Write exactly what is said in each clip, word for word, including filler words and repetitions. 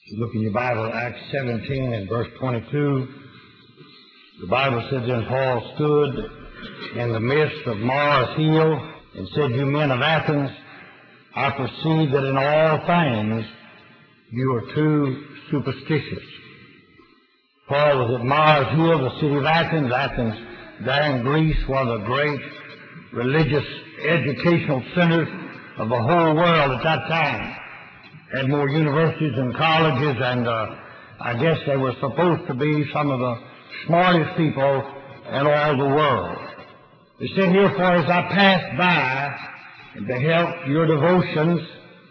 Look in your Bible, Acts seventeen and verse twenty-two. The Bible says, then Paul stood in the midst of Mars Hill and said, you men of Athens, I perceive that in all things you are too superstitious. Paul was at Mars Hill, the city of Athens. Athens, there in Greece, one of the great religious educational centers of the whole world at that time. Had more universities and colleges, and uh, I guess they were supposed to be some of the smartest people in all the world. They said, here, for as I passed by and beheld your devotions,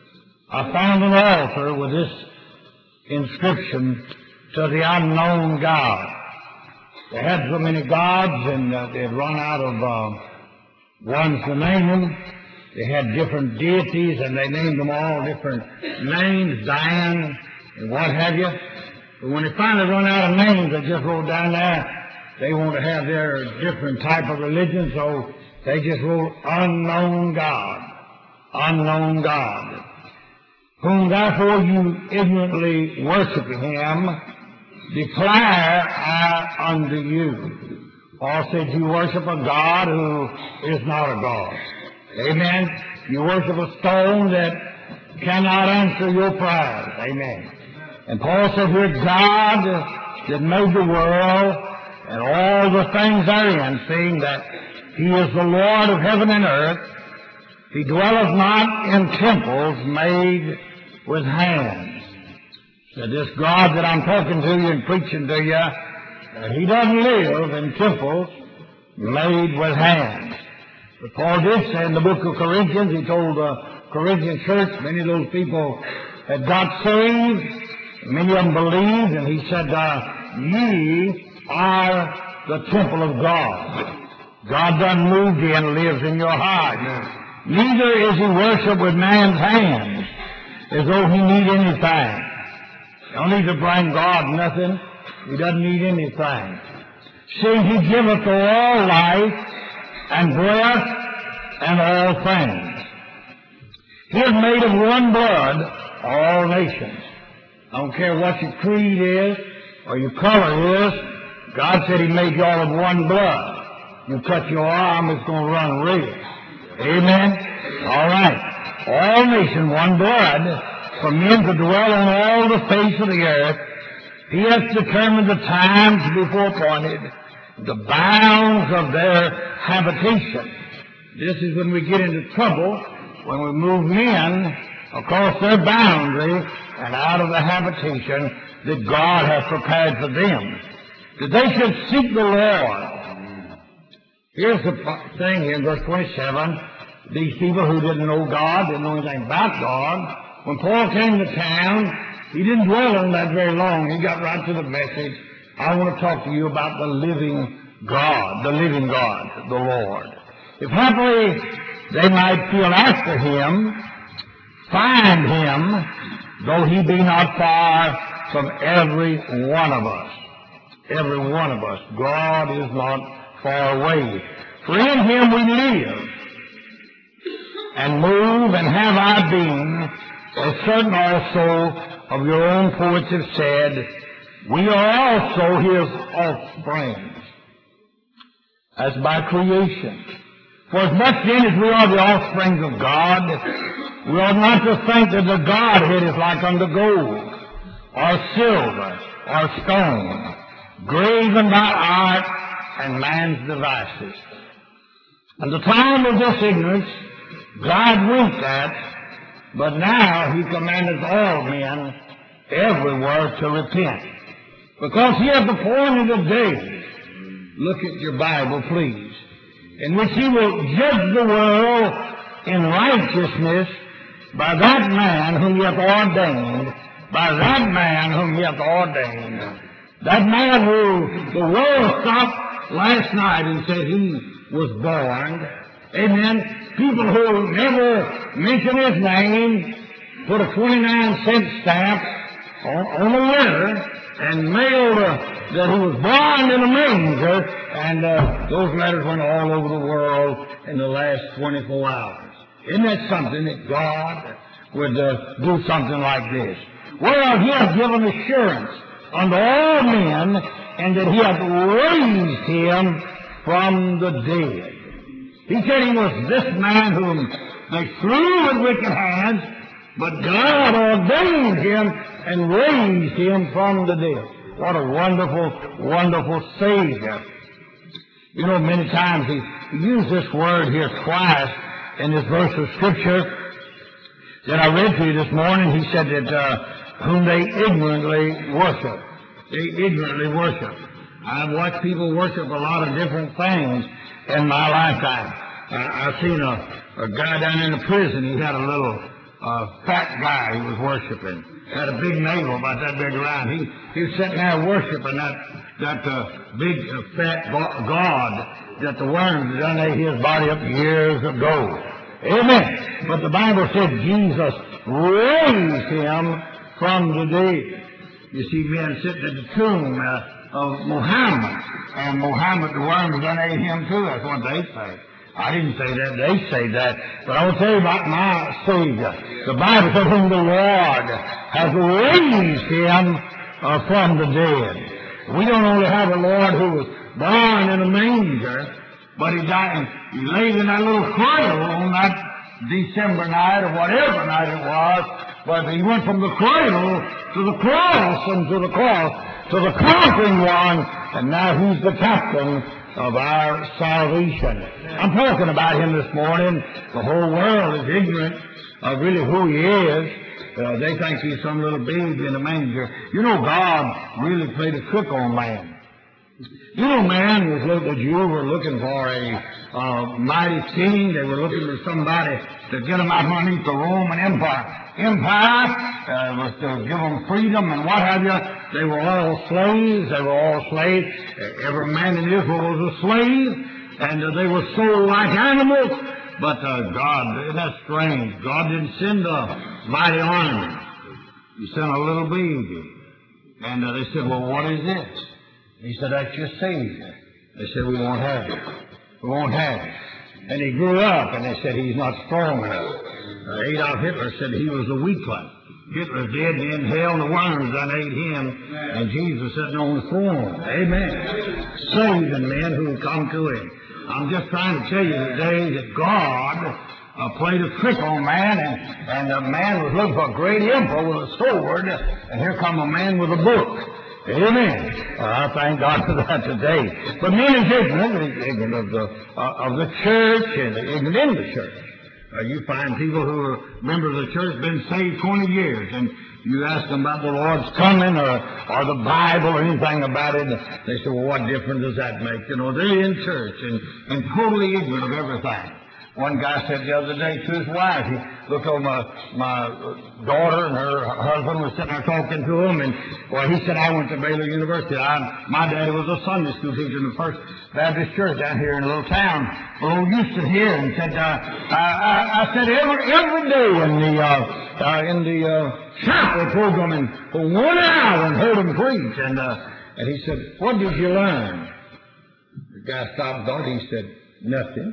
I found an altar with this inscription, to the unknown God. They had so many gods, and uh, they had run out of uh, ones to name them. They had different deities, and they named them all different names, Diane, and what have you. But when they finally run out of names, they just wrote down there, they want to have their different type of religion, so they just wrote unknown God, unknown God, whom therefore you ignorantly worship him, declare I unto you. Paul said you worship a God who is not a God. Amen. You worship a stone that cannot answer your prayers. Amen. And Paul said here, God that made the world and all the things therein, seeing that he is the Lord of heaven and earth, he dwelleth not in temples made with hands. So this God that I'm talking to you and preaching to you, uh, he doesn't live in temples made with hands. But Paul did say in the book of Corinthians, he told the Corinthian church, many of those people had got saved, many of them believed, and he said, uh, ye are the temple of God. God doesn't move you and lives in your heart. Neither is he worshipped with man's hands, as though he need anything. You don't need to bring God nothing. He doesn't need anything. Seeing he giveth to all life and breath and all things. He is made of one blood, all nations. I don't care what your creed is or your color is. God said he made you all of one blood. You cut your arm, it's going to run red. Amen? All right. All nations, one blood, for men to dwell on all the face of the earth. He has determined the times before appointed, the bounds of their habitation. This is when we get into trouble, when we move men across their boundary and out of the habitation that God has prepared for them, that they should seek the Lord. Here's the thing here in verse twenty-seven. These people who didn't know God, didn't know anything about God, when Paul came to town, he didn't dwell on that very long. He got right to the message. I want to talk to you about the living God, the living God, the Lord. If happily they might feel after him, find him, though he be not far from every one of us. Every one of us. God is not far away. For in him we live and move and have our being, as certain also of your own poets have said, we are also his offspring, as by creation. For as much then as we are the offspring of God, we ought not to think that the Godhead is like unto gold, or silver, or stone, graven by art and man's devices. And the time of this ignorance God winked at, but now he commandeth all men everywhere to repent. Because he hath appointed a day, look at your Bible, please, in which he will judge the world in righteousness by that man whom he hath ordained, by that man whom he hath ordained. That man who the world stopped last night and said he was born. Amen. People who never mention his name put a twenty-nine cent stamp on, on a letter and mailed uh, that he was born in a manger, and uh, those letters went all over the world in the last twenty-four hours. Isn't that something that God would uh, do something like this? whereof he hath given assurance unto all men, and that he hath raised him from the dead. He said he was this man whom they slew with wicked hands, but God ordained him and raised him from the dead. What a wonderful, wonderful Savior. You know, many times he used this word here twice in this verse of Scripture that I read to you this morning. He said that uh, whom they ignorantly worship. They ignorantly worship. I've watched people worship a lot of different things in my lifetime. I, I've seen a, a guy down in the prison. He had a little uh, fat guy he was worshiping. Had a big navel about that big around. He, he was sitting there worshiping that that uh, big uh, fat God that the worms done ate his body up years ago. Amen. But the Bible said Jesus raised him from the dead. You see men sitting at the tomb uh, of Muhammad, and Muhammad, the worms done ate him too. That's what they say. I didn't say that. They say that. But I will tell you about my Savior. The Bible said whom the Lord has raised him uh, from the dead. We don't only have a Lord who was born in a manger, but he died and he laid in that little cradle on that December night or whatever night it was. But he went from the cradle to the cross and to the cross to the conquering one, and now he's the captain of our salvation. I'm talking about him this morning. The whole world is ignorant of really who he is. Uh, they think he's some little baby in a manger. You know, God really played a trick on man. You know, man was looking, the Jews were looking for a uh, mighty king. They were looking for somebody to get them out from underneath the Roman Empire. Empire uh, was to give them freedom and what have you. They were all slaves. They were all slaves. Every man in Israel was a slave, and uh, they were sold like animals. But uh, God, isn't that strange? God didn't send a mighty army. He sent a little baby. And uh, they said, well, what is this? He said, that's your Savior. They said, we won't have it. We won't have it. And he grew up, and they said, he's not strong enough. Uh, Adolf Hitler said he was a weakling. Hitler's dead and in hell, and the worms done ate him, and Jesus sitting on the throne. Amen. Saving men who come to him. I'm just trying to tell you today that God uh, played a trick on man, and, and the man was looking for a great emperor with a sword, and here come a man with a book. Amen. Uh, I thank God for that today. But men is ignorant, they're ignorant of the, uh, of the church, and they're ignorant in the church. Uh, you find people who are members of the church, been saved twenty years, and you ask them about the Lord's coming or, or the Bible or anything about it, they say, well, what difference does that make? You know, they're in church and, and totally ignorant of everything. One guy said the other day to his wife, he looked over my, my daughter and her husband was sitting there talking to him, and well, he said, I went to Baylor University. I, my daddy was a Sunday school teacher in the First Baptist Church down here in a little town, little Houston here, and said, uh, I, I, I said, every, every day in the, uh, uh, in the, uh, chapel programming for one hour and heard him preach, and, uh, and he said, what did you learn? The guy stopped and thought, he said, nothing.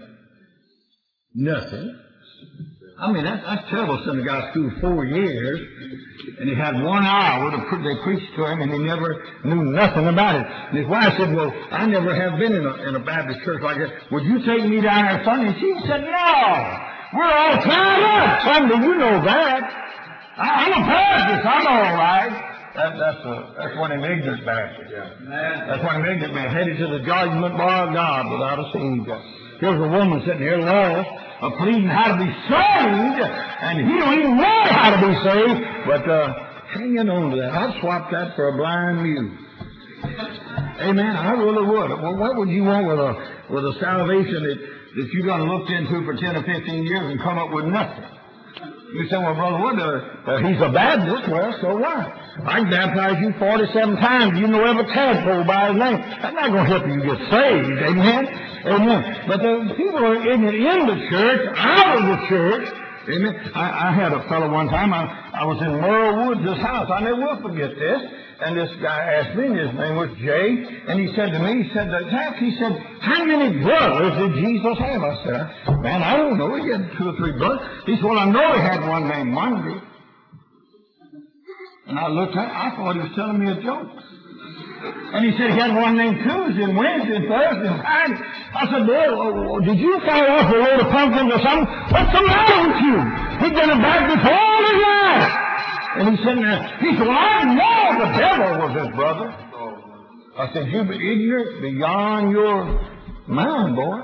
Nothing. I mean, that, that's terrible. Sending a guy to school four years, and he had one hour to they preached to him, and he never knew nothing about it. And his wife said, well, I never have been in a, in a Baptist church like that. Would you take me down there Sunday? And she said, no. We're all tied up Sunday. You know that. I, I'm a Baptist. I'm all right. That, that's, a, that's one of them ignorant Baptists. Yeah. That's one of them ignorant men headed to the judgment bar of God without a Savior. Here's a woman sitting here lost, uh, pleading how to be saved, and he don't even know how to be saved, but uh, hanging on to that. I'd swap that for a blind mute. Amen. I really would. Well, what would you want with a with a salvation that, that you done looked into for ten or fifteen years and come up with nothing? You say, well, Brother Wood, uh, uh, he's a Baptist. Well, so what? I can baptize you forty-seven times. You know every tadpole by his name. That's not going to help you get saved. Amen. Amen. But the people are ignorant in the church, out of the church. Amen. I, I had a fellow one time, I, I was in Merle Woods' house. I never will forget this. And this guy asked me, and his name was Jay, and he said to me, he said, Jack, he said, how many brothers did Jesus have? I said, man, I don't know. He had two or three brothers. He said, well, I know he had one named Monday. And I looked at him, I thought he was telling me a joke. And he said he had one named Tuesday and Wednesday and Thursday and Friday. I said, well, did you fall off a load of pumpkins or something? What's the matter with you? He'd been a Baptist all his life. And he said, he said, well, I know the devil was his brother. I said, you be ignorant beyond your mind, boy.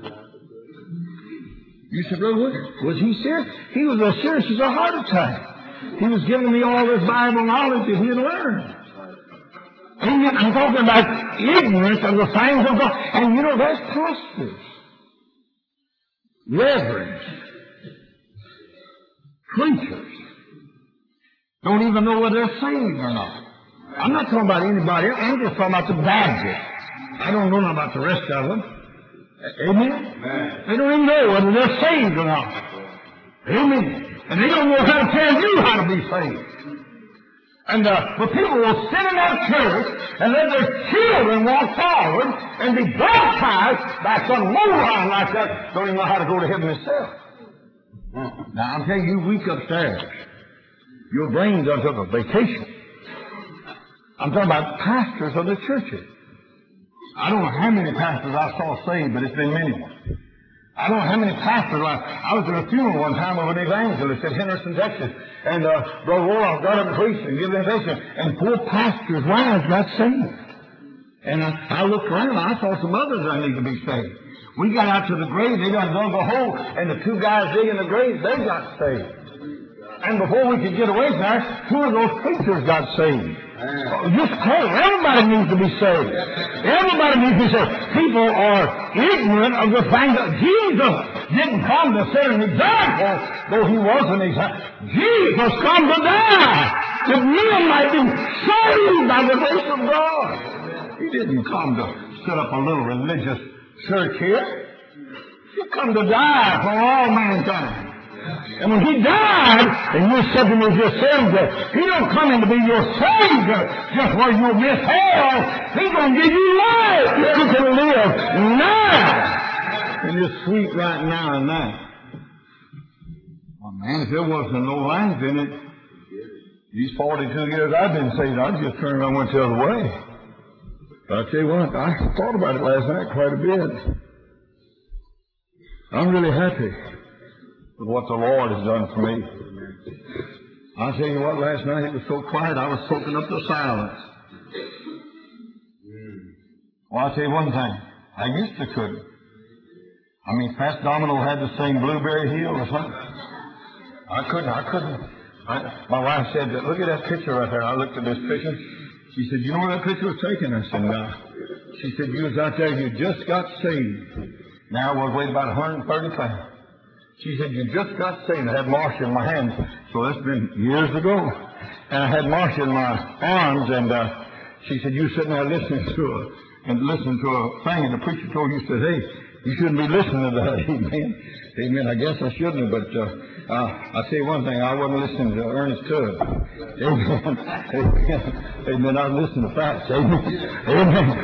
You said, brother, what? Was he serious? He was as serious as a heart attack. He was giving me all this Bible knowledge that he had learned. Amen. I'm talking about ignorance of the things of God. And you know, there's pastors, reverends, preachers, don't even know whether they're saved or not. I'm not talking about anybody else. I'm just talking about the Baptists. I don't know about the rest of them. Amen? Amen. They don't even know whether they're saved or not. Amen. And they don't know how to tell you how to be saved. And uh, but people will sit in that church and let their children walk forward and be baptized by some moron like that. Don't even know how to go to heaven itself. Now I'm telling you, weak upstairs. Your brain done took a vacation. I'm talking about pastors of the churches. I don't know how many pastors I saw saved, but it's been many ones. I don't know how many pastors. I, I was at a funeral one time of an evangelist at Henderson, Texas, and uh, Brother Warlock got up and preached and gave an invitation, and four pastors' wives got saved. And I, I looked around, and I saw some others that need to be saved. We got out to the grave, they done dug a hole, and the two guys digging the grave, they got saved. And before we could get away from there, two of those preachers got saved. Just hey, everybody needs to be saved. Everybody needs to be saved. People are ignorant of the fact that Jesus didn't come to set an example, though he was an example. Jesus come to die, that men might be saved by the grace of God. He didn't come to set up a little religious church here. He come to die for all mankind. And when he died, and you said to me as your Savior, he don't come in to be your Savior just where you'll miss hell. He's going to give you life. You can live now. And it's sweet right now and now. Well, man, if there wasn't no life in it, these forty-two years I've been saved, I'd just turn around and went the other way. But I tell you what, I thought about it last night quite a bit. I'm really happy with what the Lord has done for me. I'll tell you what, last night it was so quiet, I was soaking up the silence. Well, I'll tell you one thing, I used to couldn't. I mean, Fats Domino had to sing Blueberry Hill or something. I couldn't, I couldn't. I, my wife said, look at that picture right there. I looked at this picture. She said, you know where that picture was taken? I said, no. She said, you was out there, you just got saved. Now I was weighed about one hundred thirty pounds. She said, you just got saved. I had Marcia in my hands. So that's been years ago. And I had Marcia in my arms, and uh, she said, you sitting there listening to a, and listening to a thing, and the preacher told you, said, hey, you shouldn't be listening to that. Amen. Amen. I guess I shouldn't, but uh, uh, I'll tell you one thing. I wasn't listening to Ernest Tubb. Amen. Amen. Amen. I was listening to facts. Amen. Amen.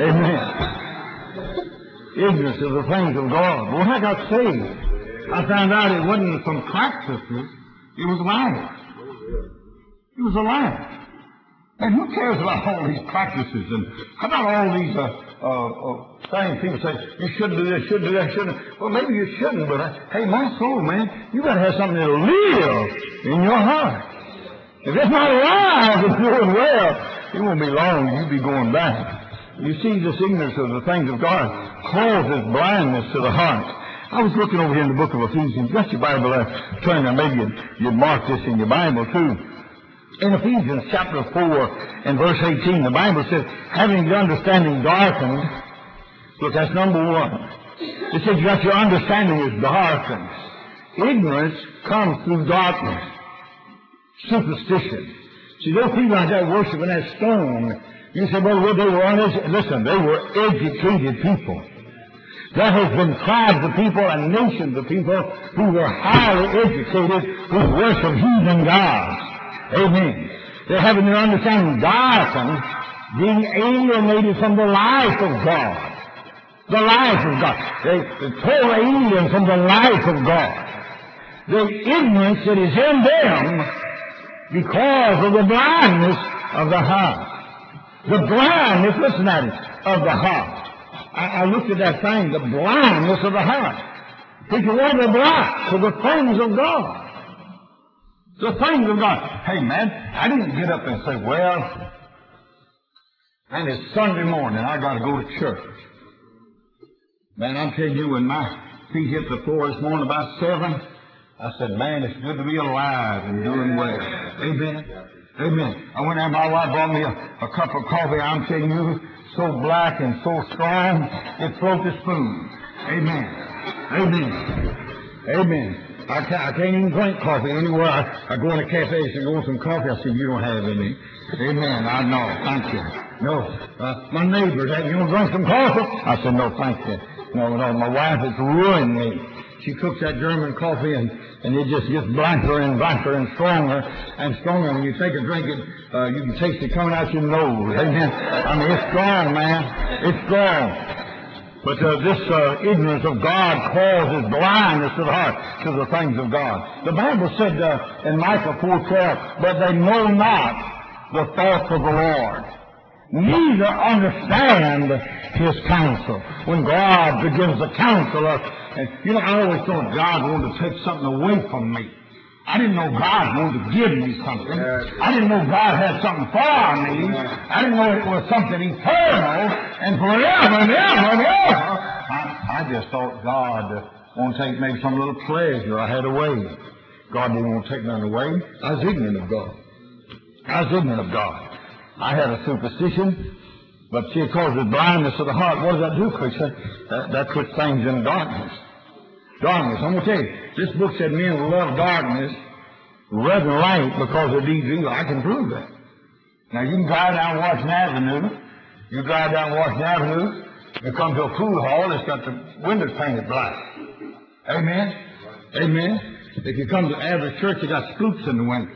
Amen. Ignorance of the things of God. When I got saved, I found out it wasn't some practices, it was life. It was a life. And who cares about all these practices? And how about all these uh, uh, uh, things people say, you shouldn't do this, shouldn't do that, shouldn't. Well, maybe you shouldn't, but I, hey, my soul, man, you got to have something that'll live in your heart. If it's not alive and doing well, it won't be long, you'll be going back. You see, this ignorance of the things of God causes blindness to the heart. I was looking over here in the book of Ephesians. Got your Bible there. Turn there. Maybe you'd, you'd mark this in your Bible too. In Ephesians chapter four and verse eighteen, the Bible says, having your understanding darkened. Look, that's number one. It says you got your understanding is darkened. Ignorance comes through darkness. Superstition. See, those people like that worshiping that stone. You say, well, well, they were uneducated. Listen, they were educated people. There has been tribes of people and nations of people who were highly educated who worship heathen gods. Amen. They're having their understanding darkened, being alienated from the life of God. The life of God. They, they total alien from the life of God. The ignorance that is in them Because of the blindness of the heart. The blindness, listen at it, of the heart. I, I looked at that thing, the blindness of the heart. People want to blind to the things of God. The things of God. Hey, man, I didn't get up and say, well, and it's Sunday morning, I got to go to church. Man, I'm telling you, when my feet hit the floor this morning about seven, I said, man, it's good to be alive and doing well. Amen. Amen. I went there, my wife brought me a, a cup of coffee. I'm telling you, so black and so strong, it floats the spoon. Amen. Amen. Amen. I can't, I can't even drink coffee anywhere. I, I go in a cafe and say, go want some coffee. I say, you don't have any. Amen. I know. Thank you. No. Uh, my neighbors, hey, you want to drink some coffee? I said, no, thank you. No, no, my wife has ruined me. She cooks that German coffee, and, and it just gets blacker and blacker and stronger and stronger. When you take a drink, it, uh, you can taste it coming out your nose. Amen. I mean, it's strong, man. It's strong. But uh, this uh, ignorance of God causes blindness to the heart to the things of God. The Bible said uh, in Micah four twelve, but they know not the thoughts of the Lord, neither understand his counsel. When God begins to counsel us, and you know, I always thought God wanted to take something away from me. I didn't know God wanted to give me something. I didn't know God had something for me. I didn't know it was something eternal and forever and ever and ever. I, I just thought God uh, wanted to take maybe some little pleasure I had away. God didn't want to take nothing away. I was ignorant of God. I was ignorant of God. I had a superstition, but see, it causes blindness of the heart. What does that do, Christian? That, that puts things in darkness. Darkness. I'm going to tell you, this book said men will love darkness rather than light because of deeds evil. I can prove that. Now, you can drive down Washington Avenue. You drive down Washington Avenue and come to a food hall that's got the windows painted black. Amen? Amen? If you come to the average church, you got scoops in the window.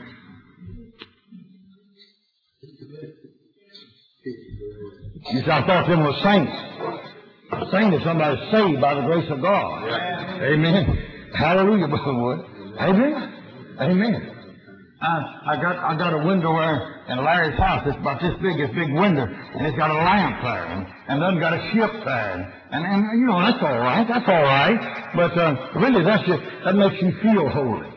You say, I thought them were saints. A saint is somebody saved by the grace of God. Yeah. Amen. Hallelujah, Brother Wood. Amen. Amen. I, I got I got a window there in Larry's house. It's about this big, this big window, and it's got a lamp there, and, and then got a ship there, and, and you know that's all right. That's all right. But uh, really, that's just, that makes you feel holy.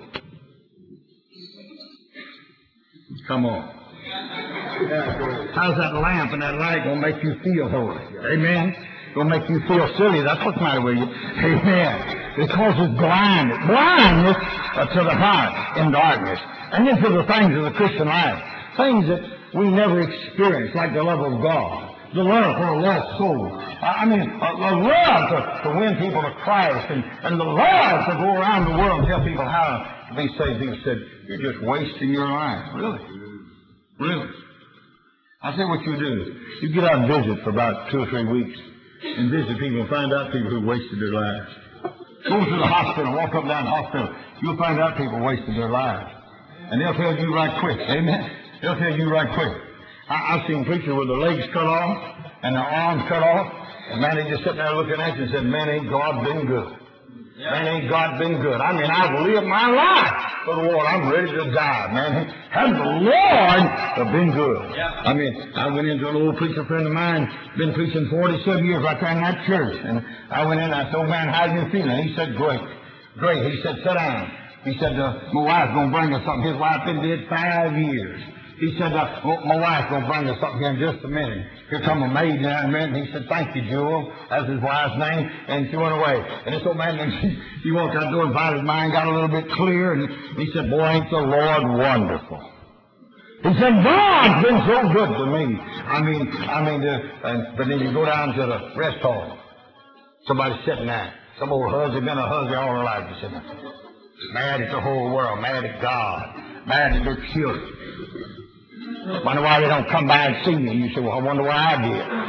Come on. How's that lamp and that light gonna make you feel holy? Amen. Gonna make you feel silly. That's what's the matter with you. Amen. It causes blindness, blindness uh, to the heart in darkness, and into the things of the Christian life, things that we never experience, like the love of God, the love for a lost soul. I, I mean, uh, the love to, to win people to Christ, and, and the love to go around the world and tell people how to be saved. People said, "You're just wasting your life." Really, really. I say what you do. You get out and visit for about two or three weeks, and visit people and find out people who wasted their lives. Go to the hospital, walk up and down the hospital. You'll find out people wasted their lives. And they'll tell you right quick. Amen. They'll tell you right quick. I, I've seen preachers with their legs cut off and their arms cut off. And man, they just sit there looking at you and said, man, ain't God been good. Man, ain't God been good. I mean, I've lived my life for the Lord. I'm ready to die, man. Hasn't the Lord have been good? Yeah. I mean, I went into an old preacher friend of mine, been preaching forty-seven years right there in that church. And I went in and I said, oh, man, how you feeling? He said, great. Great. He said, sit down. He said, uh, my wife's going to bring us something. His wife been dead five years. He said, uh, well, my wife's going to bring us something here in just a minute. Here come a maid in a minute. And he said, thank you, Jewel. That's his wife's name. And she went away. And this old man, and she, he walked out the door and found his mind got a little bit clear. And he said, boy, ain't the Lord wonderful. He said, God's been so good to me. I mean, I mean, uh, and, but then you go down to the rest hall. Somebody's sitting there. Some old husband, been a husband all her life. He's sitting there. Mad at the whole world. Mad at God. Mad at their children. Wonder why they don't come by and see me. You say, well, I wonder why I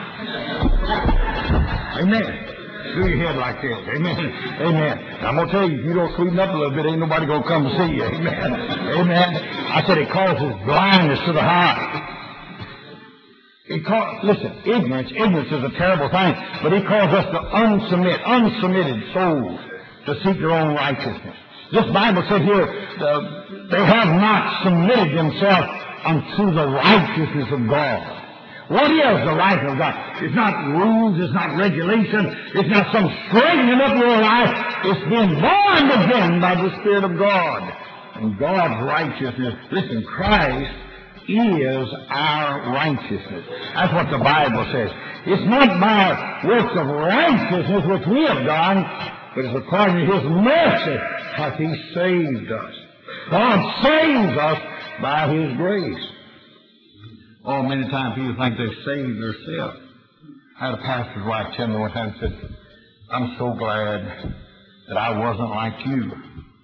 did. Amen. Do your head like this. Amen. Amen. And I'm going to tell you, if you don't sweeten up a little bit, ain't nobody going to come to see you. Amen. Amen. I said it causes blindness to the heart. It causes, listen, ignorance. Ignorance is a terrible thing. But it causes us to unsubmit, unsubmitted souls to seek their own righteousness. This Bible said here, uh, they have not submitted themselves unto the righteousness of God. What is the life of God? It's not rules, it's not regulation, it's not some straightening up your life. It's being born again by the Spirit of God. And God's righteousness, listen, Christ is our righteousness. That's what the Bible says. It's not by works of righteousness which we have done, but it's according to His mercy hath He saved us. God saves us by His grace. Oh, many times people think they've saved themselves. I had a pastor's wife tell me one time, said, I'm so glad that I wasn't like you.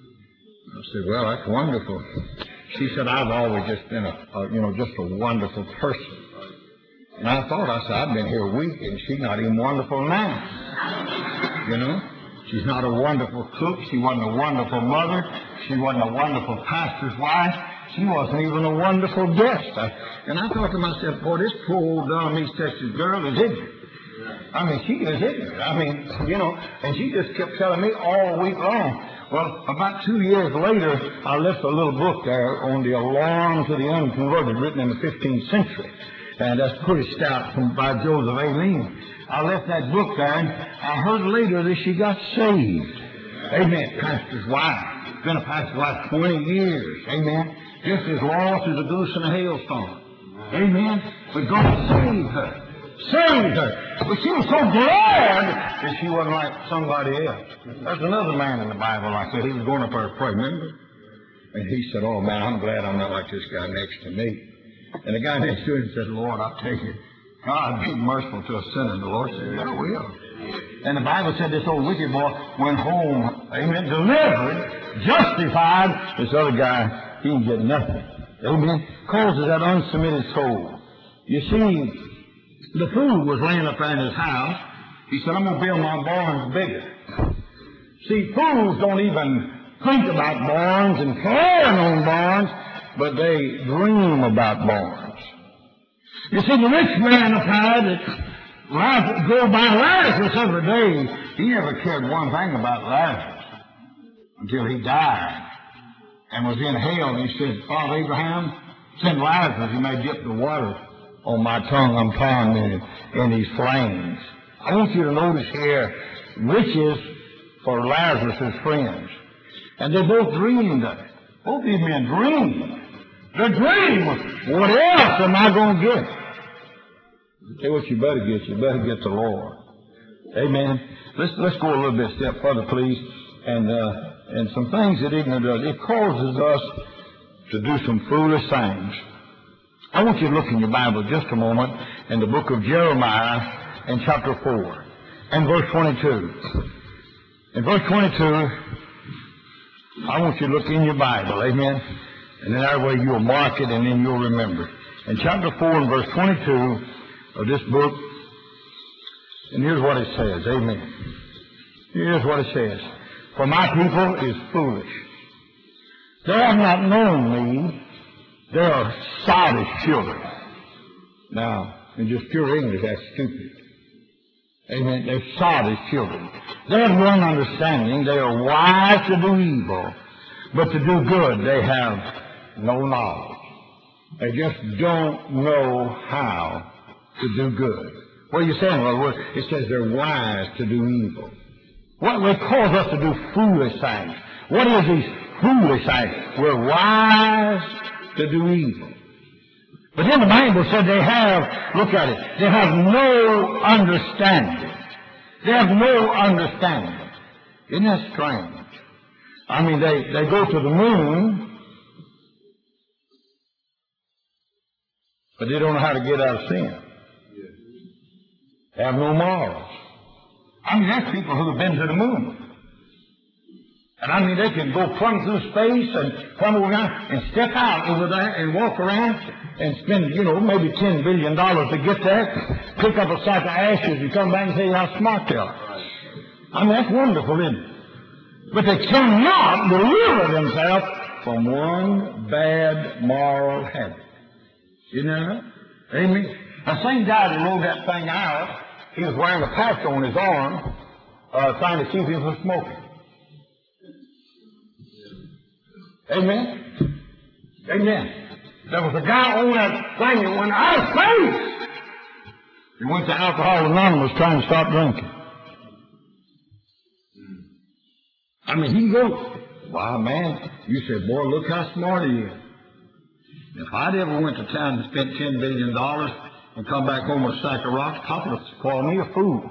I said, well, that's wonderful. She said, I've always just been a, a, you know, just a wonderful person. And I thought, I said, I've been here a week, and she's not even wonderful now. You know? She's not a wonderful cook. She wasn't a wonderful mother. She wasn't a wonderful pastor's wife. She wasn't even a wonderful guest. I, and I thought to myself, boy, this poor old dumb East Texas girl is ignorant. I mean, she is ignorant. I mean, you know, and she just kept telling me all week long. Well, about two years later, I left a little book there on the alarm to the unconverted, written in the fifteenth century. And that's pretty stout from by Joseph Aileen. I left that book there, and I heard later that she got saved. Amen. Pastor's wife. Been a pastor's wife twenty years. Amen. Just as lost as a goose in a hailstorm. Amen. But God saved her. Saved her. But she was so glad that she wasn't like somebody else. There's another man in the Bible like that. He was going up there to pray, remember? And he said, oh man, I'm glad I'm not like this guy next to me. And the guy next to him said, Lord, I'll take it. God, be merciful to a sinner. And the Lord said, yeah, I will. And the Bible said this old wicked boy went home, amen, delivered, justified. This other guy, he didn't get nothing. Amen. Causes that unsubmitted soul. You see, the fool was laying up there in his house. He said, I'm going to build my barns bigger. See, fools don't even think about barns and plan on barns, but they dream about barns. You see, the rich man up there that go by Lazarus every day, he never cared one thing about Lazarus until he died and was in hell. And he said, Father Abraham, send Lazarus, he may dip the water on my tongue. I'm pounding in, in these flames. I want you to notice here, riches for Lazarus' friends. And they both dreamed of it. Both these men dreamed. The dream was, what else am I going to get? Say what you better get. You better get the Lord. Amen. Let's let's go a little bit step further, please. And uh, and some things that ignorance does. It causes us to do some foolish things. I want you to look in your Bible just a moment in the book of Jeremiah in chapter four and verse twenty-two. In verse twenty-two, I want you to look in your Bible. Amen. And then that way you'll mark it and then you'll remember. In chapter four and verse twenty-two of this book, and here's what it says. Amen. Here's what it says. For my people is foolish. They have not known me. They are sottish children. Now, in just pure English, that's stupid. Amen. They're sottish children. They have one understanding. They are wise to do evil, but to do good they have no knowledge. They just don't know how to do good. What are you saying? Well, it says they're wise to do evil. What would cause us to do foolish things? What is these foolish things? We're wise to do evil. But then the Bible said they have, look at it, they have no understanding. They have no understanding. Isn't that strange? I mean, they, they go to the moon, but they don't know how to get out of sin. They have no morals. I mean, there's people who have been to the moon. And I mean, they can go plumb through space and come around and step out over there and walk around and spend, you know, maybe ten billion dollars to get there, pick up a sack of ashes and come back and tell you how smart they are. I mean, that's wonderful, isn't it? But they cannot deliver themselves from one bad moral habit. You know? Amen. The same guy that wrote that thing out, he was wearing a patch on his arm, uh, trying to keep him from smoking. Amen? Amen. There was a guy on that thing that went out of space. He went to Alcohol Anonymous trying to stop drinking. I mean, he wrote, wow, man, you said, boy, look how smart he is. If I'd ever went to town and spent ten billion dollars and come back home with a sack of rocks, Papa would call me a fool.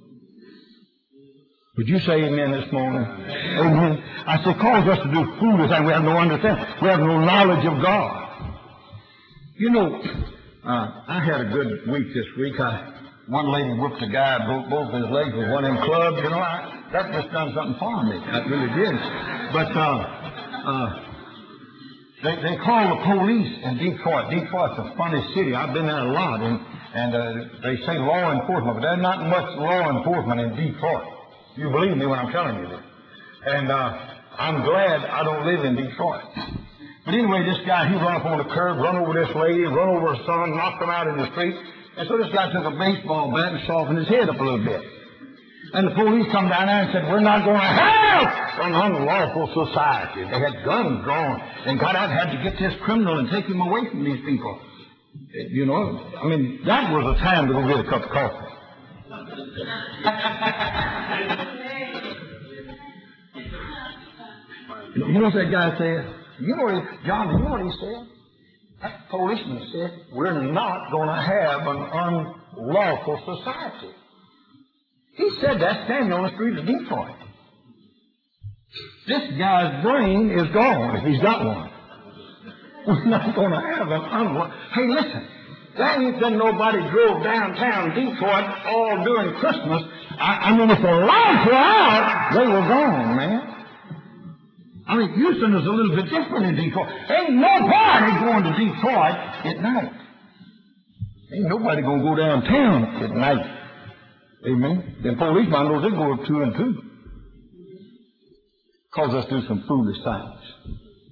Would you say amen this morning? Amen. I said, cause us to do foolish things. We have no understanding. We have no knowledge of God. You know, uh, I had a good week this week. I, one lady whooped a guy, broke both his legs with one of them clubs. You know, I, that just done something for me. That really did. But uh, uh, they, they call the police in Detroit. Detroit's a funny city. I've been there a lot. And, and uh, they say law enforcement, but there's not much law enforcement in Detroit. You believe me when I'm telling you this. And uh, I'm glad I don't live in Detroit. But anyway, this guy, he run up on the curb, run over this lady, run over her son, knocked him out in the street. And so this guy took a baseball bat and softened his head up a little bit. And the police come down there and said, we're not going to have an unlawful society. They had guns drawn and got out and had to get this criminal and take him away from these people. You know, I mean, that was a time to go get a cup of coffee. You know what that guy said? You know what he, John, you know what he said? That policeman said, we're not going to have an unlawful society. He said that standing on the street of Detroit. This guy's brain is gone, if he's got one. We're not going to have an unlawful... Hey, listen, that ain't that nobody drove downtown Detroit all during Christmas. I, I mean, if the lights were out, they were gone, man. I mean, Houston is a little bit different in Detroit. Ain't nobody going to Detroit at night. Ain't nobody going to go downtown at night. Amen. Then police knows they go up two and two. Cause us do some foolish things.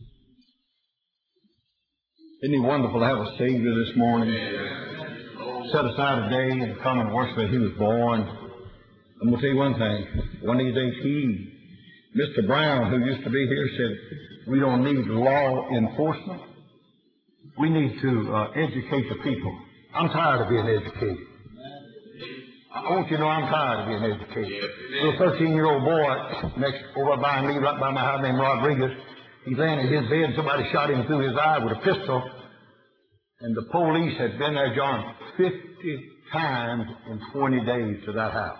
Isn't it wonderful to have a Savior this morning? Set aside a day and come and worship that He was born. I'm going to tell you one thing. One of these days He... Mister Brown, who used to be here, said, we don't need law enforcement. We need to uh, educate the people. I'm tired of being educated. I want you to know I'm tired of being educated. Little thirteen-year-old boy next over by me, right by my house, named Rodriguez, he's laying in his bed. Somebody shot him through his eye with a pistol. And the police had been there, John, fifty times in twenty days to that house.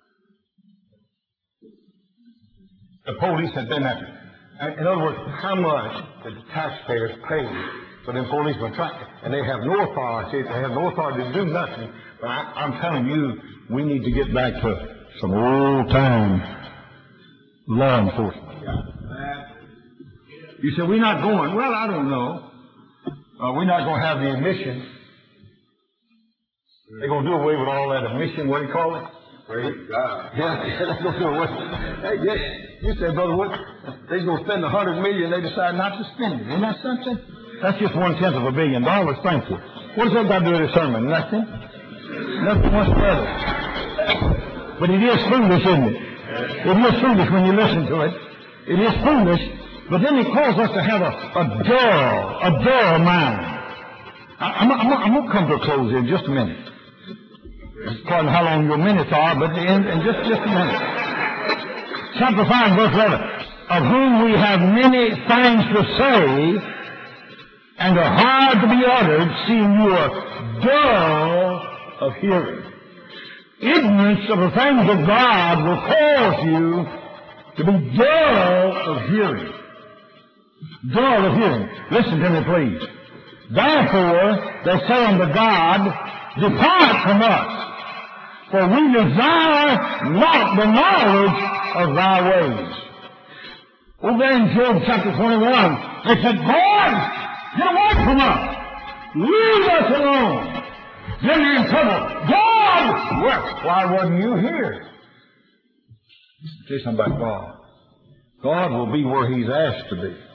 The police had been there. In other words, how much did the taxpayers pay for them policemen? And they have no authority. They have no authority to do nothing. But I, I'm telling you, we need to get back to some old-time law enforcement. You say, we're not going. Well, I don't know. Uh, we're not going to have the admission. They're going to do away with all that admission, what do you call it? Praise God. Yeah, yeah, they're going to do away. Hey, yeah. You say, Brother Wood, they're going to spend a hundred million, they decide not to spend it. Isn't that something? That's just one-tenth of a billion dollars, thank you. What does that got to do with this sermon? Nothing? Nothing whatsoever. But it is foolish, isn't it? It is foolish when you listen to it. It is foolish, but then it calls us to have a, a dull, a dull mind. I, I'm, I'm, I'm going to come to a close in just a minute. According to how long your minutes are, but in, in just, just a minute. Chapter five, verse eleven. Of whom we have many things to say, and are hard to be uttered, seeing you are dull of hearing. Ignorance of the things of God will cause you to be dull of hearing. Dull of hearing. Listen to me, please. Therefore, they say unto God, depart from us, for we desire not the knowledge of thy ways. Over there in Job chapter twenty-one, they said, God, get away from us. Leave us alone. Then they're in trouble. God, well, why wasn't you here? Say something about God. God will be where He's asked to be.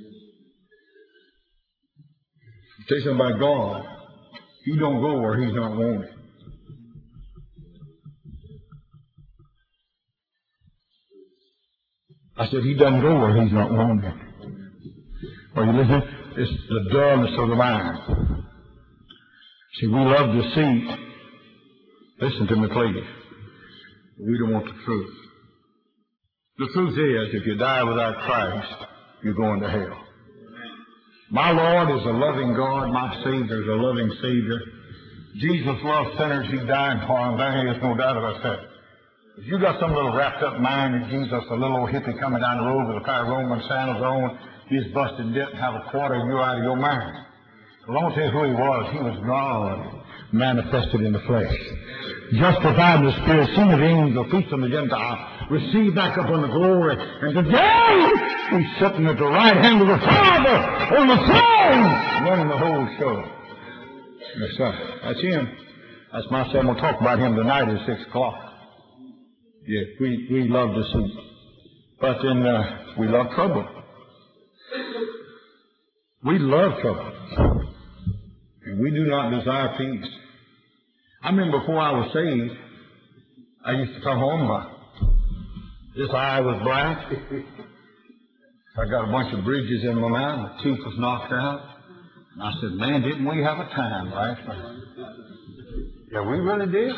Say something about God. He don't go where He's not wanted. I said, He doesn't go where He's not wanted. Are you listening? It's the dullness of the mind. See, we love deceit. Listen to me, please. We don't want the truth. The truth is, if you die without Christ, you're going to hell. My Lord is a loving God. My Savior is a loving Savior. Jesus loved sinners. He died for them. There is no doubt about that. If you got some little wrapped up mind of Jesus, a little old hippie coming down the road with a pair of Roman sandals on, he's busted dip and have a quarter and you're out of your mind. Well, I won't tell you who he was. He was God manifested in the flesh. Justified in the Spirit, seen of angels, feast on the Gentiles, received back up on the glory, and today he's sitting at the right hand of the Father on the throne, running the whole show. Yes, sir. That's him. That's my son. We'll talk about him tonight at six o'clock. Yeah, we, we love deceit. But then uh, we love trouble. We love trouble. And we do not desire peace. I remember before I was saved, I used to come home, uh, this eye was black. I got a bunch of bridges in my mouth, my tooth was knocked out. And I said, man, didn't we have a time last night? Yeah, we really did.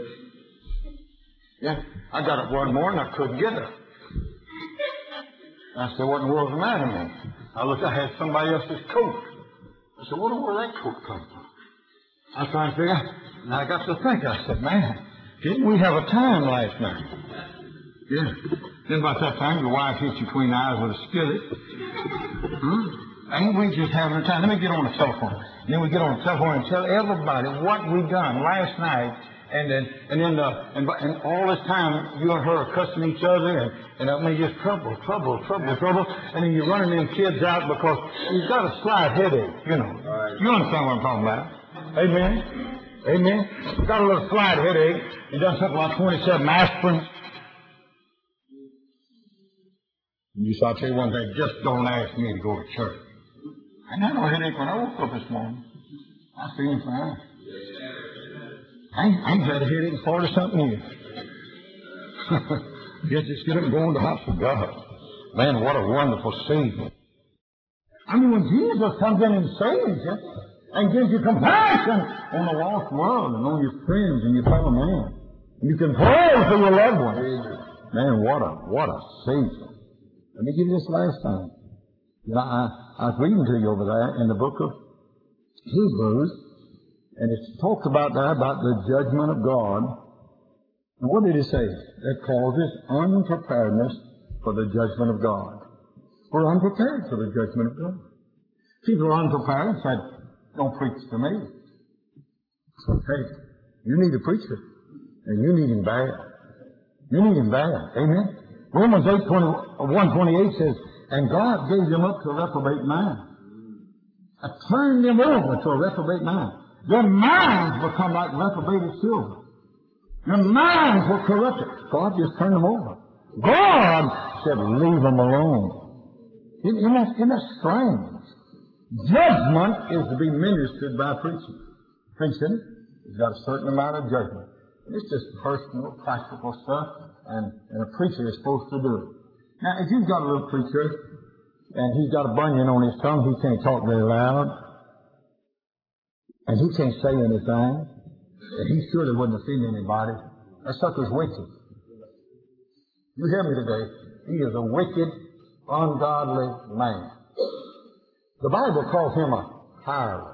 Yeah, I got up one morning, I couldn't get her. I said, what in the world's the matter with me? I looked, I had somebody else's coat. I said, where did that coat come from? I was trying to figure out, and I got to think, I said, man, didn't we have a time last night? Yeah. Then about that time, your wife hit you between the eyes with a skillet. Hmm? Ain't we just having a time? Let me get on the telephone. And then we get on the telephone and tell everybody what we done last night. And then, and then, uh, and, and all this time, you and her are cussing each other, and, and I mean, just trouble, trouble, trouble, trouble. And then you're running them kids out because you've got a slight headache, you know. Right. You understand what I'm talking about? Amen? Amen? You've got a little slight headache. You done something like twenty-seven aspirin. You said, I'll tell you one thing, just don't ask me to go to church. I had no headache when I woke up this morning. I feel fine. I ain't, I ain't had a headache in forty something years. Yes, just get up and go in the house of God. Man, what a wonderful Savior. I mean, when Jesus comes in and saves you and gives you compassion on the lost world and on your friends and your fellow man, you can pray for your loved ones. Man, what a, what a Savior. Let me give you this last thing. You know, I, I was reading to you over there in the book of Hebrews, and it talks about that, about the judgment of God. And what did it say? It causes unpreparedness for the judgment of God. We're unprepared for the judgment of God. People are unprepared and said, don't preach to me. Hey, you need a preacher, and you need him bad. You need him bad. Amen? Romans eight, one twenty-eight says, and God gave them up to a reprobate mind. I turned them over to a reprobate mind. Their minds become like reprobated silver. Their minds were corrupted. God just turned them over. God said, leave them alone. Isn't that, isn't that strange? Judgment is to be ministered by preaching. Preaching has got a certain amount of judgment. It's just personal, practical stuff, and, and a preacher is supposed to do it. Now, if you've got a little preacher, and he's got a bunion on his tongue, he can't talk very loud, and he can't say anything, and he surely wouldn't offend anybody. That sucker's wicked. You hear me today? He is a wicked, ungodly man. The Bible calls him a harlot.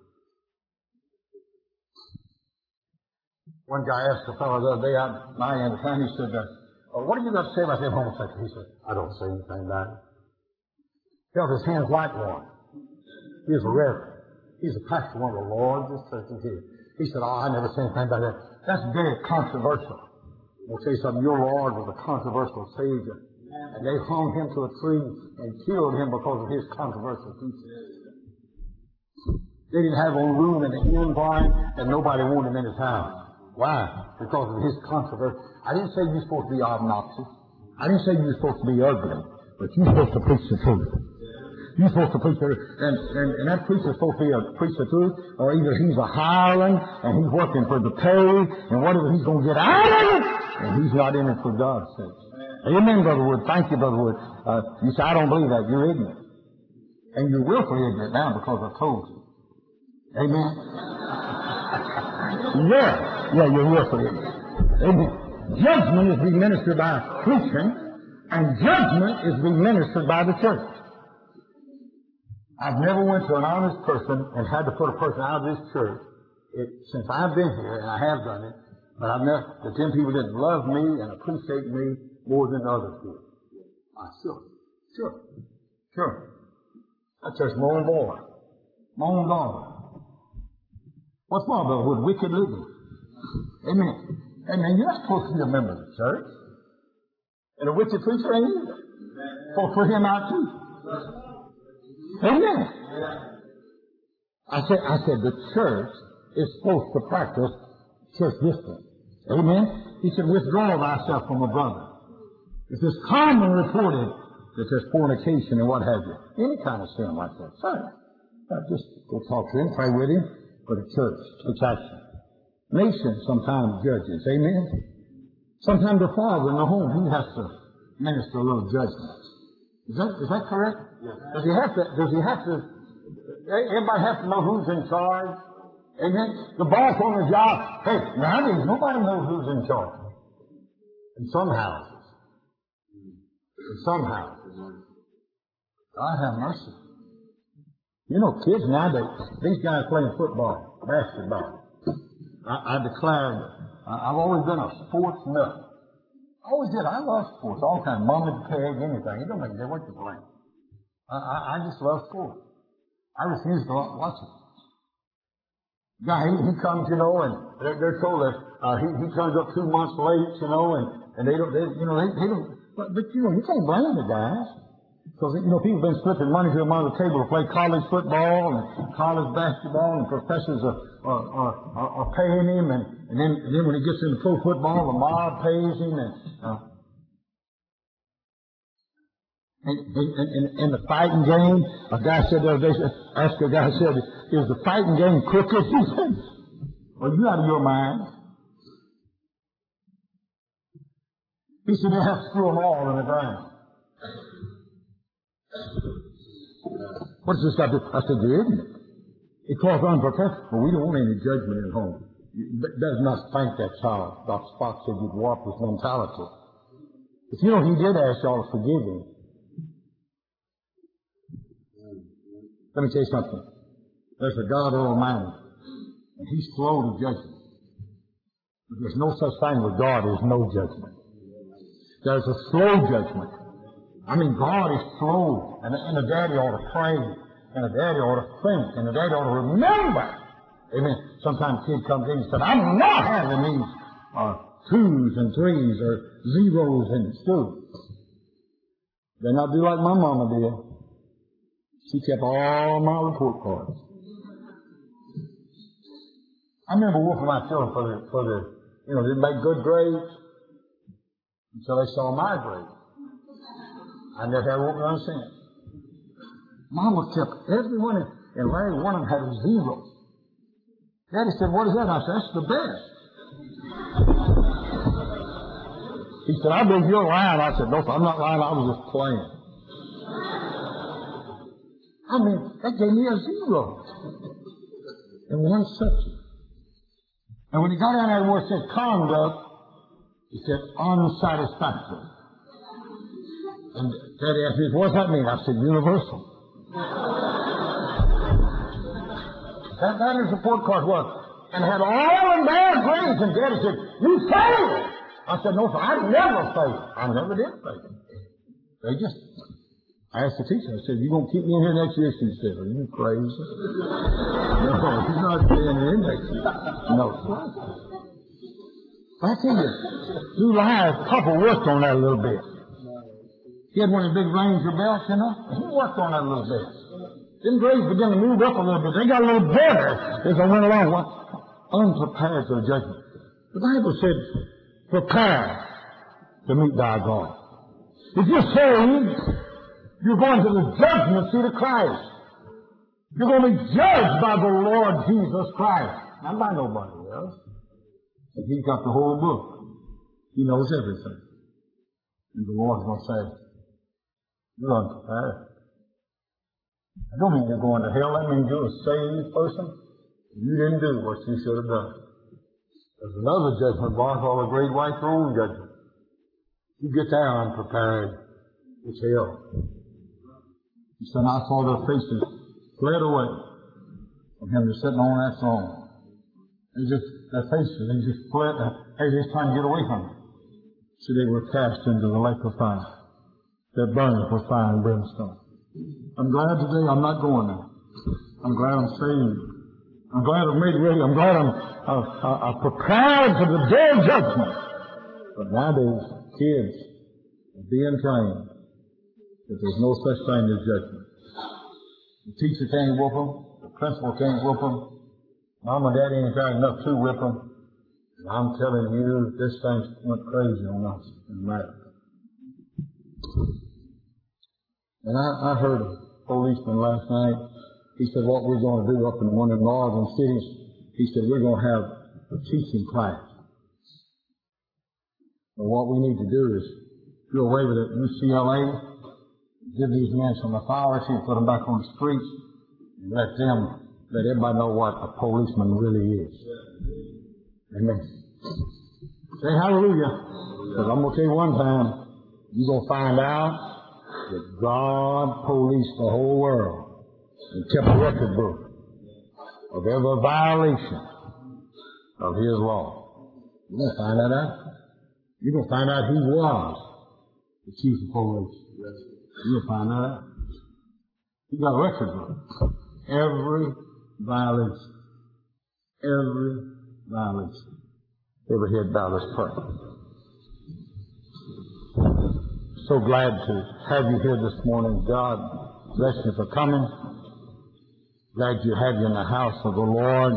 One guy asked a fellow the other day out my end of town, he said, uh, oh, what have you got to say about them homosexuals? He said, I don't say anything about it. He held his hands like one. He was a reverend. He's a pastor of one of the largest churches here. He said, oh, I never say anything about that. That's very controversial. I'll tell you something, your Lord was a controversial Savior. And they hung him to a tree and killed him because of his controversial teaching. They didn't have a room in the inn for him, and nobody wanted him in his house. Why? Because of his controversy. I didn't say you're supposed to be obnoxious. I didn't say you're supposed to be ugly. But you're supposed to preach the truth. You're supposed to preach the truth. And, and, and that preacher's supposed to be a preach the truth, or either he's a hireling, and he's working for the pay, and whatever he's going to get out of it, and he's not in it for God's sake. Amen, Brother Wood. Thank you, Brother Wood. Uh, you say, I don't believe that. You're ignorant. And you're willfully ignorant now because I told you. Amen? Yeah, yeah, you're willfully ignorant. Amen. Judgment is being ministered by preaching, and judgment is being ministered by the church. I've never went to an honest person and had to put a person out of this church it, since I've been here, and I have done it, but I've never, the ten people that love me and appreciate me more than others do. Ah, sure, sure, sure. That church, my own boy, my own daughter. What's my brother with wicked living? Amen. Amen. You're not supposed to be a member of the church. And a wicked preacher ain't either. So put him out too. Amen. I said, I said the church is supposed to practice church discipline. Amen. He said, withdraw thyself from a brother. It is common reported that there's fornication and what have you. Any kind of sin like that. Fine. Just go talk to him, pray with him, but the church takes action. Nation sometimes judges. Amen. Sometimes the father in the home, he has to minister a little judgment. Is that, is that correct? Yes. Does he have to, does he have to, everybody have to know who's in charge? Amen. The boss on the job, hey, nowadays nobody knows who's in charge. In some houses. In some houses. God have mercy. You know, kids nowadays, these guys playing football, basketball. I, I declared, I've always been a sports nut. I always did. I love sports, all kinds, mom and peg, anything. It don't make a difference what you're playing. I, I, I just love sports. I refuse to watch it. Guy, he, he comes, you know, and they're, they're told that uh, he, he comes up two months late, you know, and, and they don't, they, you know, they, they don't, but, but, you know, you can't blame the guys. Because, you know, people have been slipping money to them under the table to play college football and college basketball, and professors are, are, are, are, are paying him, and, and, then, and then when he gets into pro football, the mob pays him, and, uh, and, and, and, and the fighting game, a guy said the other day, asked a guy, said, is the fighting game crooked? He said, well, you out of your mind. He said, they have to throw them all in the ground. What does this got to do? I said, you're ignorant. It calls unprofessional. We don't want any judgment at home. It does not spank that child. Doctor Spock said you'd warp his mentality. But you know, he did ask y'all to forgive him. Let me tell you something. There's a God Almighty, and He's slow to judgment. But there's no such thing with God as no judgment. There's a slow judgment. I mean, God is slow, and, and a daddy ought to pray, and a daddy ought to think, and a daddy ought to remember. Amen. Sometimes a kid comes in and says, I'm not having these uh, twos and threes or zeros in school. Then I'll do like my mama did. She kept all my report cards. I remember working my children for the, for the, you know, they make good grades until they saw my grades. I never had one understand. Mama kept everyone, and Larry, one of them had a zero. Daddy said, what is that? I said, that's the best. He said, I believe you're lying. I said, no, I'm not lying. I was just playing. I mean, that gave me a zero in one subject. And when he got down there where it said conduct, he said unsatisfactory. And Daddy asked me, what does that mean? I said, universal. that, that is the report card was. And had all in bad grades. And Daddy said, you failed. I said, no, sir, I never failed. I never did fail. They just, I asked the teacher, I said, you going to keep me in here next year? She said, are you crazy? No, he's not staying here next year. No, sir. I tell you, Blue Lies, Papa worked on that a little bit. He had one of the big Ranger belts, you know. He worked on that a little bit. Then grades began to move up a little bit. They got a little better as I went along. What? Unprepared for the judgment. The Bible said, prepare to meet thy God. If you're saved, you're going to the judgment seat of Christ. You're going to be judged by the Lord Jesus Christ. Not by nobody else. But He's got the whole book. He knows everything. And the Lord's going to say, you're unprepared. I don't mean you're going to hell. That means you're a saved person. You didn't do what you should have done. There's another judgment bar called the Great White Throne Judgment. You get there unprepared, it's hell. He said, I saw their faces fled away from him that's sitting on that throne. They just, their faces, they just fled, they just trying to get away from him. So they were cast into the lake of fire. They're burned for fire and brimstone. I'm glad today I'm not going there. I'm glad I'm saved. I'm glad I'm made ready. I'm glad I'm, I'm, I'm prepared for the day of judgment. But nowadays, kids are being trained that there's no such thing as judgment. The teacher can't whoop them. The principal can't whoop them. Mom and Daddy ain't got enough to whip them. And I'm telling you, this thing went crazy on us in America. And I, I heard a policeman last night. He said, what we're going to do up in one of the northern cities, he said, we're going to have a teaching class. But what we need to do is do away with it U C L A, give these men some authority, put them back on the streets, and let them, let everybody know what a policeman really is. Amen. Say hallelujah. Because I'm going to tell you one time, you're going to find out that God policed the whole world and kept a record book of every violation of His law. You're going to find that out. You're going to find out who was the chief of police. You're going to find that out. He got a record book. Every violation. Every violation. Every head bowed, let's pray. So glad to have you here this morning. God bless you for coming. Glad you have you in the house of the Lord.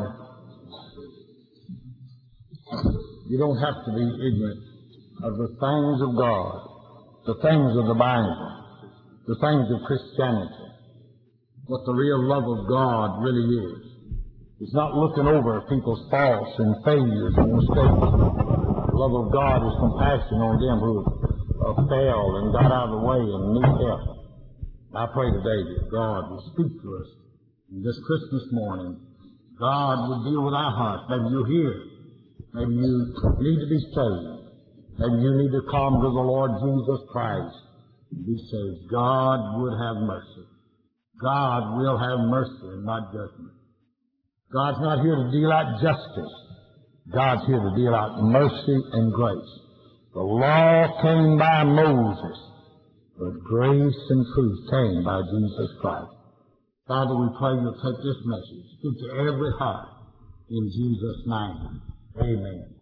You don't have to be ignorant of the things of God, the things of the Bible, the things of Christianity, what the real love of God really is. It's not looking over people's faults and failures and mistakes. The love of God is compassion on them who uh, failed and got out of the way and need help. I pray today that God will speak to us this Christmas morning. God will deal with our hearts. Maybe you're here. Maybe you need to be saved. Maybe you need to come to the Lord Jesus Christ and be saved. God would have mercy. God will have mercy and not judgment. God's not here to deal out justice. God's here to deal out mercy and grace. The law came by Moses, but grace and truth came by Jesus Christ. Father, we pray you'll take this message, speak to every heart, in Jesus' name. Amen.